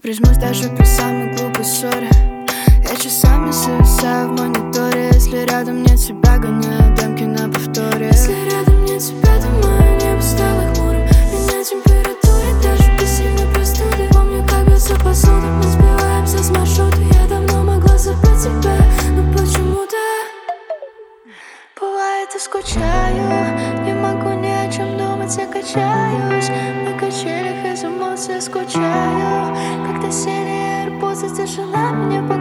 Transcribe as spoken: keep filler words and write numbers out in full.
прижмусь даже при самой глупой ссоре. Я часами зависаю в мониторе. Если рядом нет тебя, гоняю демки на повторе. Если рядом нет тебя, то мое небо стало хмурым. И на температуре даже без сильной простуды. Помню, как бьется посуда, мы сбиваемся с маршрута. Я давно могла забыть тебя, но почему-то бывает и скучаю. Не могу ни о чем думать, я качаюсь на качелях из эмоций, скучаю. Когда сели арбузы, тишина меня